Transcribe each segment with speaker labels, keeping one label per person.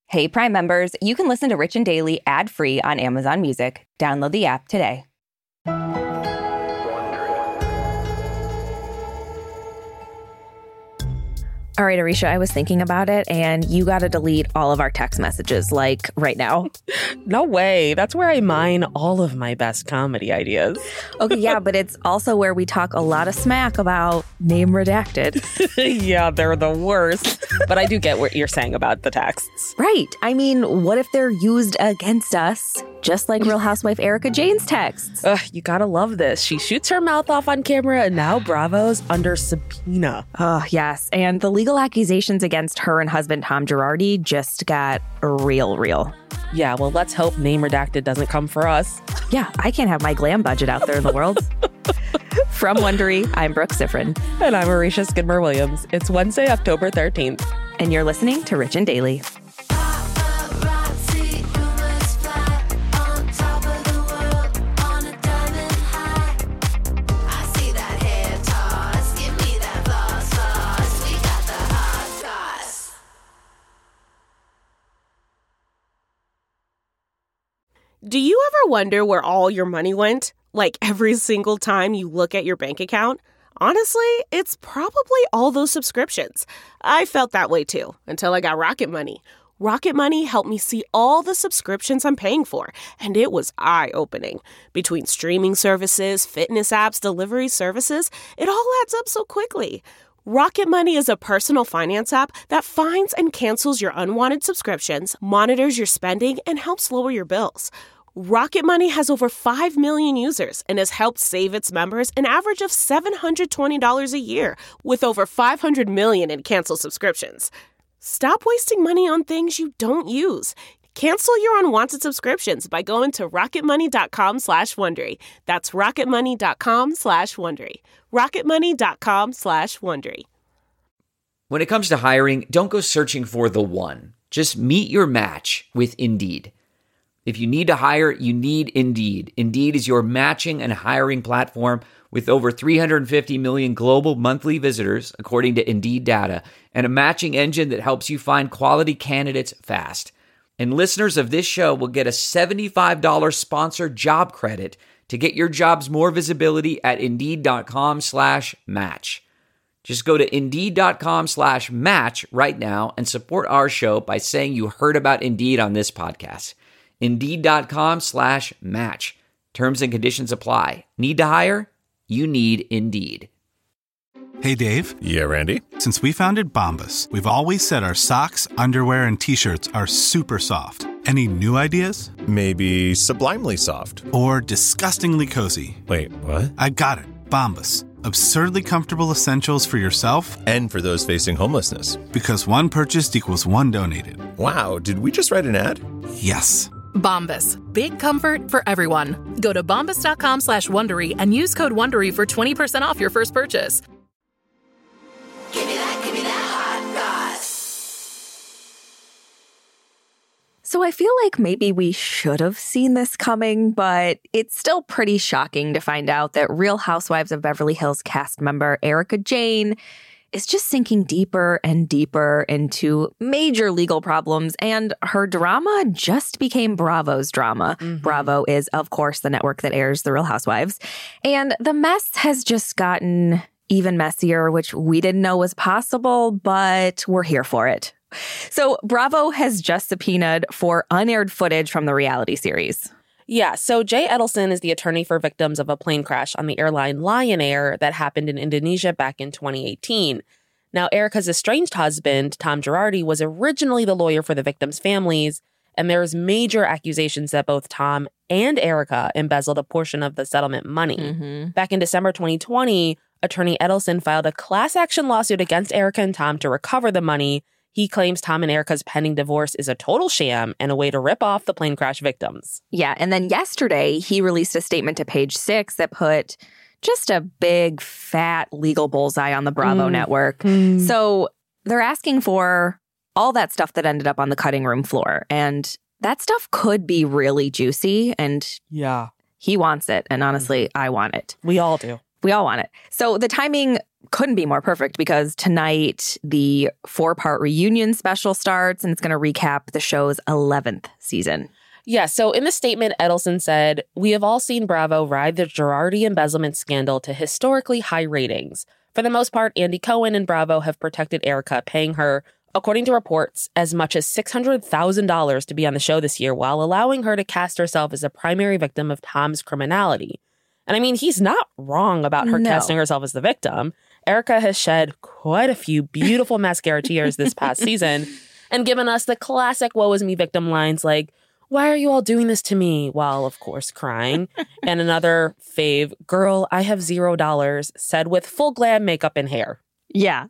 Speaker 1: Hey, Prime members, you can listen to Rich and Daily ad-free on Amazon Music. Download the app today.
Speaker 2: All right, Arisha, I was thinking about it, and you got to delete all of our text messages, like right now.
Speaker 3: No way. That's where I mine all of my best comedy ideas.
Speaker 2: Okay, yeah, but it's also where we talk a lot of smack about name redacted.
Speaker 3: Yeah, they're the worst. But I do get what you're saying about the texts.
Speaker 2: Right. I mean, what if they're used against us? Just like Real Housewife Erica Jayne's texts.
Speaker 3: Ugh, you gotta love this. She shoots her mouth off on camera, and now Bravo's under subpoena.
Speaker 2: Oh, yes. And the legal accusations against her and husband Tom Girardi just got real.
Speaker 3: Yeah, well, let's hope name redacted doesn't come for us.
Speaker 2: Yeah, I can't have my glam budget out there in the world. From Wondery, I'm Brooke Siffrin.
Speaker 3: And I'm Arisha Skidmore-Williams. It's Wednesday, October 13th.
Speaker 2: And you're listening to Rich and Daily.
Speaker 4: Do you ever wonder where all your money went? Like every single time you look at your bank account? Honestly, it's probably all those subscriptions. I felt that way too, until I got Rocket Money. Rocket Money helped me see all the subscriptions I'm paying for, and it was eye-opening. Between streaming services, fitness apps, delivery services, it all adds up so quickly. Rocket Money is a personal finance app that finds and cancels your unwanted subscriptions, monitors your spending, and helps lower your bills. Rocket Money has over 5 million users and has helped save its members an average of $720 a year, with over 500 million in canceled subscriptions. Stop wasting money on things you don't use. Cancel your unwanted subscriptions by going to rocketmoney.com/Wondery. That's rocketmoney.com/Wondery. rocketmoney.com/Wondery.
Speaker 5: When it comes to hiring, don't go searching for the one. Just meet your match with Indeed. If you need to hire, you need Indeed. Indeed is your matching and hiring platform with over 350 million global monthly visitors, according to Indeed data, and a matching engine that helps you find quality candidates fast. And listeners of this show will get a $75 sponsored job credit to get your jobs more visibility at Indeed.com/match. Just go to Indeed.com/match right now and support our show by saying you heard about Indeed on this podcast. Indeed.com/match. Terms and conditions apply. Need to hire? You need Indeed.
Speaker 6: Hey, Dave.
Speaker 7: Yeah, Randy.
Speaker 6: Since we founded Bombas, we've always said our socks, underwear, and T-shirts are super soft. Any new ideas?
Speaker 7: Maybe sublimely soft.
Speaker 6: Or disgustingly cozy.
Speaker 7: Wait, what?
Speaker 6: I got it. Bombas. Absurdly comfortable essentials for yourself
Speaker 7: and for those facing homelessness.
Speaker 6: Because one purchased equals one donated.
Speaker 7: Wow, did we just write an ad?
Speaker 6: Yes.
Speaker 8: Bombas. Big comfort for everyone. Go to bombas.com/Wondery and use code WONDERY for 20% off your first purchase.
Speaker 9: Give me that hot sauce.
Speaker 2: So I feel like maybe we should have seen this coming, but it's still pretty shocking to find out that Real Housewives of Beverly Hills cast member Erica Jayne is just sinking deeper and deeper into major legal problems, and her drama just became Bravo's drama. Mm-hmm. Bravo is, of course, the network that airs The Real Housewives. And the mess has just gotten even messier, which we didn't know was possible, but we're here for it. So Bravo has just subpoenaed for unaired footage from the reality series.
Speaker 3: Yeah, so Jay Edelson is the attorney for victims of a plane crash on the airline Lion Air that happened in Indonesia back in 2018. Now, Erica's estranged husband, Tom Girardi, was originally the lawyer for the victims' families, and there's major accusations that both Tom and Erica embezzled a portion of the settlement money. Mm-hmm. Back in December 2020, attorney Edelson filed a class action lawsuit against Erica and Tom to recover the money. He claims Tom and Erica's pending divorce is a total sham and a way to rip off the plane crash victims.
Speaker 2: Yeah, and then yesterday, he released a statement to Page Six that put just a big, fat legal bullseye on the Bravo network. So they're asking for all that stuff that ended up on the cutting room floor. And that stuff could be really juicy. And
Speaker 3: yeah,
Speaker 2: he wants it. And honestly, I want it.
Speaker 3: We all do.
Speaker 2: We all want it. So the timing couldn't be more perfect because tonight the 4-part reunion special starts and it's going to recap the show's 11th season.
Speaker 3: Yeah, so in the statement, Edelson said, "We have all seen Bravo ride the Girardi embezzlement scandal to historically high ratings. For the most part, Andy Cohen and Bravo have protected Erika, paying her, according to reports, as much as $600,000 to be on the show this year, while allowing her to cast herself as a primary victim of Tom's criminality." And I mean, he's not wrong about her casting herself as the victim. Erika has shed quite a few beautiful mascara tears this past season and given us the classic woe is me victim lines like, "Why are you all doing this to me?" while, of course, crying. And another fave, "Girl, I have $0," said with full glam makeup and hair.
Speaker 2: Yeah.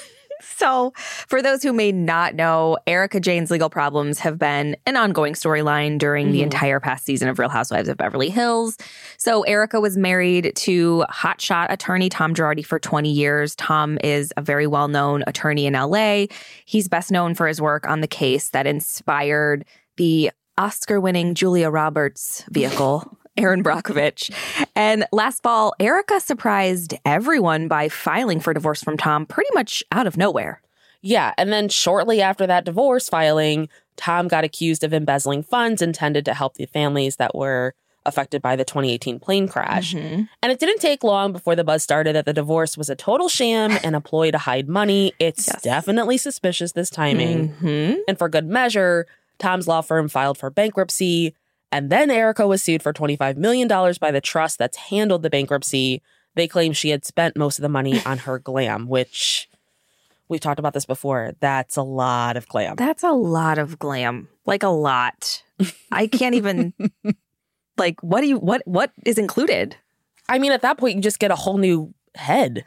Speaker 2: So for those who may not know, Erika Jayne's legal problems have been an ongoing storyline during the entire past season of Real Housewives of Beverly Hills. So Erika was married to hotshot attorney Tom Girardi for 20 years. Tom is a very well-known attorney in LA. He's best known for his work on the case that inspired the Oscar-winning Julia Roberts vehicle, Erin Brockovich. And last fall, Erika surprised everyone by filing for divorce from Tom pretty much out of nowhere.
Speaker 3: Yeah, and then shortly after that divorce filing, Tom got accused of embezzling funds intended to help the families that were affected by the 2018 plane crash. And it didn't take long before the buzz started that the divorce was a total sham and a ploy to hide money. It's definitely suspicious, this timing. And for good measure, Tom's law firm filed for bankruptcy, and then Erika was sued for $25 million by the trust that's handled the bankruptcy. They claim she had spent most of the money on her glam, which we've talked about this before. That's a lot of glam.
Speaker 2: That's a lot of glam. Like a lot. I can't even like what is included?
Speaker 3: I mean, at that point you just get a whole new head.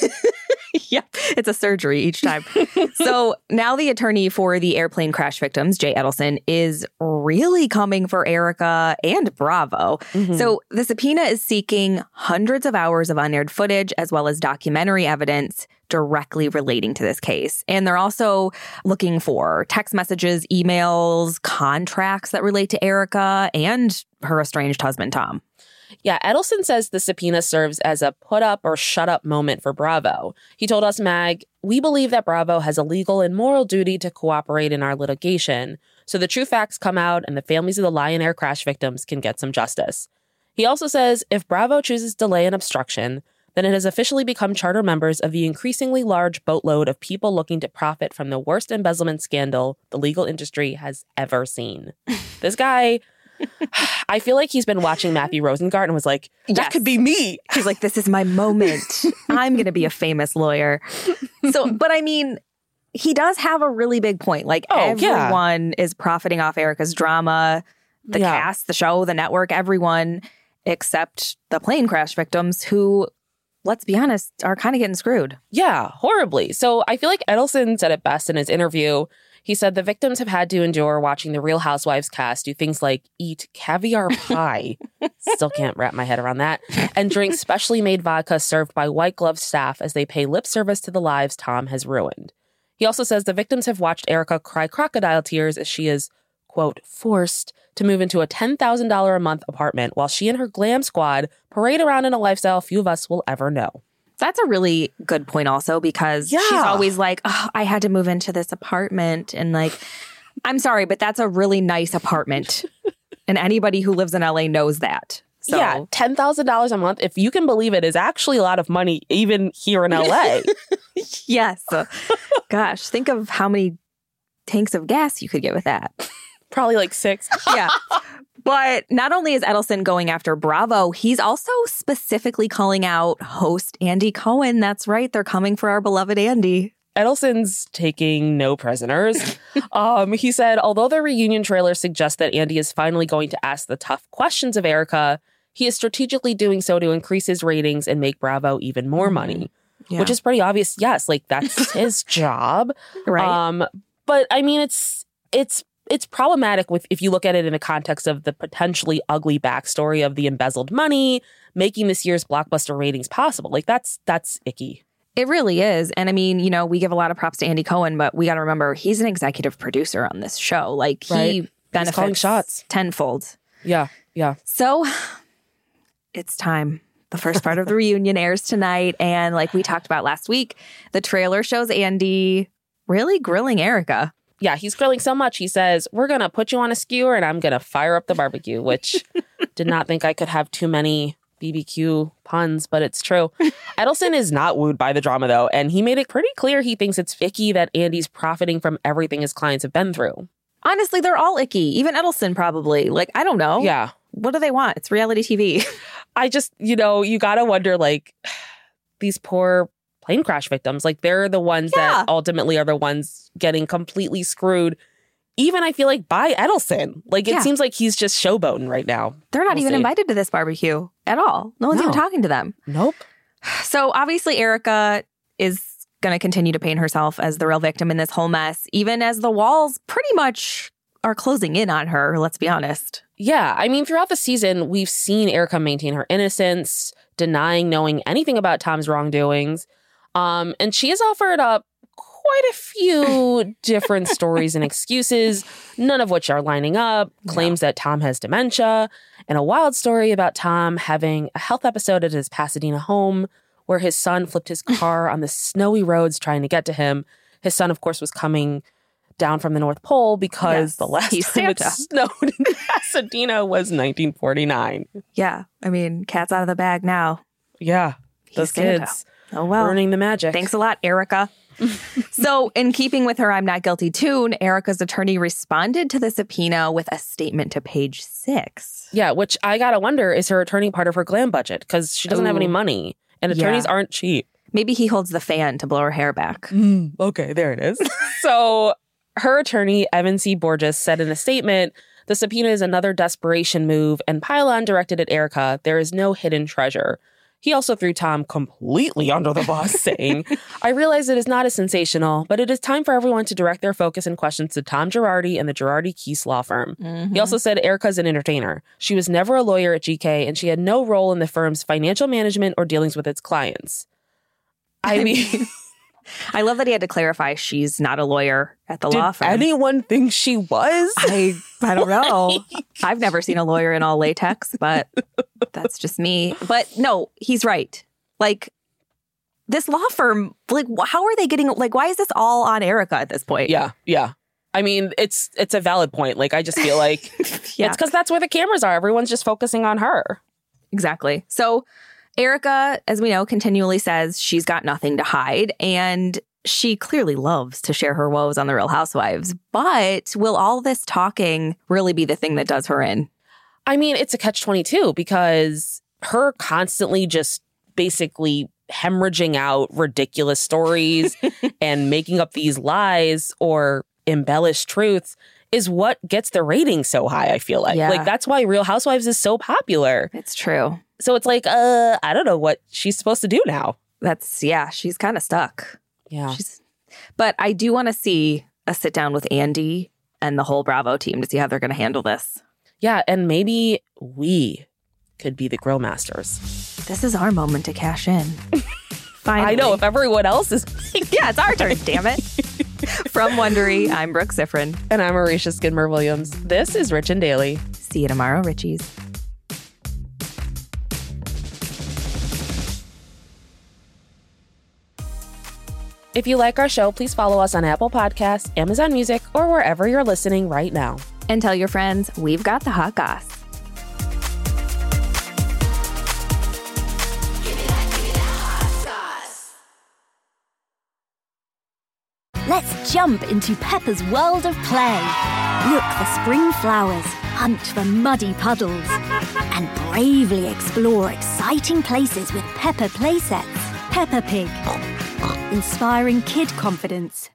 Speaker 2: Yeah, it's a surgery each time. So now the attorney for the airplane crash victims, Jay Edelson, is really coming for Erika and Bravo. So the subpoena is seeking hundreds of hours of unaired footage as well as documentary evidence directly relating to this case. And they're also looking for text messages, emails, contracts that relate to Erika and her estranged husband, Tom.
Speaker 3: Yeah, Edelson says the subpoena serves as a put up or shut up moment for Bravo. He told us, Mag, "We believe that Bravo has a legal and moral duty to cooperate in our litigation, so the true facts come out and the families of the Lion Air crash victims can get some justice." He also says if Bravo chooses delay and obstruction, then it has officially become charter members of the increasingly large boatload of people looking to profit from the worst embezzlement scandal the legal industry has ever seen. This guy, I feel like he's been watching Matthew Rosengart and was like, that could be me.
Speaker 2: He's like, this is my moment. I'm going to be a famous lawyer. So, but I mean, he does have a really big point. Like everyone is profiting off Erika's drama, the cast, the show, the network, everyone except the plane crash victims who, let's be honest, are kind of getting screwed.
Speaker 3: Yeah, horribly. So I feel like Edelson said it best in his interview. He said the victims have had to endure watching the Real Housewives cast do things like eat caviar pie. Still can't wrap my head around that. And drink specially made vodka served by white glove staff as they pay lip service to the lives Tom has ruined. He also says the victims have watched Erika cry crocodile tears as she is, quote, forced to move into a $10,000 a month apartment while she and her glam squad parade around in a lifestyle few of us will ever know.
Speaker 2: That's a really good point also because she's always like, oh, I had to move into this apartment. And like, I'm sorry, but that's a really nice apartment. And anybody who lives in LA knows that. So.
Speaker 3: Yeah, $10,000 a month, if you can believe it, is actually a lot of money even here in LA.
Speaker 2: Yes. Gosh, think of how many tanks of gas you could get with that.
Speaker 3: Probably like 6.
Speaker 2: Yeah. But not only is Edelson going after Bravo, he's also specifically calling out host Andy Cohen. That's right. They're coming for our beloved Andy.
Speaker 3: Edelson's taking no prisoners. He said, although the reunion trailer suggests that Andy is finally going to ask the tough questions of Erika, he is strategically doing so to increase his ratings and make Bravo even more money, which is pretty obvious. Yes, like that's his job.
Speaker 2: Right.
Speaker 3: But I mean, it's problematic if you look at it in the context of the potentially ugly backstory of the embezzled money, making this year's blockbuster ratings possible. Like that's icky.
Speaker 2: It really is. And I mean, you know, we give a lot of props to Andy Cohen, but we got to remember he's an executive producer on this show. Like he benefits
Speaker 3: shots
Speaker 2: tenfold.
Speaker 3: Yeah.
Speaker 2: So it's time. The first part of the reunion airs tonight. And like we talked about last week, the trailer shows Andy really grilling Erica.
Speaker 3: Yeah, he's grilling so much. He says, we're going to put you on a skewer and I'm going to fire up the barbecue, which did not think I could have too many BBQ puns, but it's true. Edelson is not wooed by the drama, though, and he made it pretty clear he thinks it's icky that Andy's profiting from everything his clients have been through.
Speaker 2: Honestly, they're all icky. Even Edelson probably. Like, I don't know.
Speaker 3: Yeah.
Speaker 2: What do they want? It's reality TV.
Speaker 3: I just, you got to wonder, like, these poor plane crash victims, like, they're the ones that ultimately are the ones getting completely screwed. Even, I feel like, by Edelson. Like, it seems like he's just showboating right now.
Speaker 2: They're not even invited to this barbecue at all. No one's even talking to them.
Speaker 3: Nope.
Speaker 2: So, obviously, Erica is going to continue to paint herself as the real victim in this whole mess, even as the walls pretty much are closing in on her, let's be honest.
Speaker 3: Yeah, I mean, throughout the season, we've seen Erica maintain her innocence, denying knowing anything about Tom's wrongdoings. And she has offered up quite a few different stories and excuses, none of which are lining up, claims that Tom has dementia, and a wild story about Tom having a health episode at his Pasadena home where his son flipped his car on the snowy roads trying to get to him. His son, of course, was coming down from the North Pole because the last time it snowed in Pasadena was 1949.
Speaker 2: Yeah, I mean, cat's out of the bag now.
Speaker 3: Yeah, those kids. Oh, well. Ruining the magic.
Speaker 2: Thanks a lot, Erica. So, in keeping with her I'm not guilty tune, Erica's attorney responded to the subpoena with a statement to Page 6.
Speaker 3: Yeah, which I gotta wonder, is her attorney part of her glam budget? Because she doesn't have any money, and attorneys aren't cheap.
Speaker 2: Maybe he holds the fan to blow her hair back.
Speaker 3: Okay, there it is. So, her attorney, Evan C. Borges, said in a statement, the subpoena is another desperation move, and pile-on directed at Erica. There is no hidden treasure. He also threw Tom completely under the bus, saying, I realize it is not as sensational, but it is time for everyone to direct their focus and questions to Tom Girardi and the Girardi Keese law firm. He also said Erica's an entertainer. She was never a lawyer at GK, and she had no role in the firm's financial management or dealings with its clients. I mean...
Speaker 2: I love that he had to clarify she's not a lawyer at the law firm.
Speaker 3: Did anyone think she was?
Speaker 2: I don't know. I've never seen a lawyer in all latex, but that's just me. But no, he's right. Like, this law firm, like, how are they getting, like, why is this all on Erica at this point?
Speaker 3: Yeah. I mean, it's a valid point. Like, I just feel like it's because that's where the cameras are. Everyone's just focusing on her.
Speaker 2: Exactly. So Erica, as we know, continually says she's got nothing to hide, and she clearly loves to share her woes on The Real Housewives. But will all this talking really be the thing that does her in?
Speaker 3: I mean, it's a catch-22 because her constantly just basically hemorrhaging out ridiculous stories and making up these lies or embellished truths is what gets the ratings so high, I feel like.
Speaker 2: Yeah.
Speaker 3: Like, that's why Real Housewives is so popular.
Speaker 2: It's true.
Speaker 3: So it's like, I don't know what she's supposed to do now.
Speaker 2: She's kind of stuck.
Speaker 3: Yeah.
Speaker 2: But I do want to see a sit down with Andy and the whole Bravo team to see how they're going to handle this.
Speaker 3: Yeah, and maybe we could be the Grill Masters.
Speaker 2: This is our moment to cash in. Finally.
Speaker 3: I know, if everyone else is...
Speaker 2: Yeah, it's our turn, damn it. From Wondery, I'm Brooke Siffrin.
Speaker 3: And I'm Marisha Skidmore-Williams. This is Rich and Daily.
Speaker 2: See you tomorrow, Richies.
Speaker 3: If you like our show, please follow us on Apple Podcasts, Amazon Music, or wherever you're listening right now.
Speaker 2: And tell your friends we've got the hot goss.
Speaker 9: Give me that hot sauce.
Speaker 10: Let's jump into Peppa's world of play. Look for spring flowers, hunt for muddy puddles, and bravely explore exciting places with Peppa playsets. Peppa Pig, inspiring kid confidence.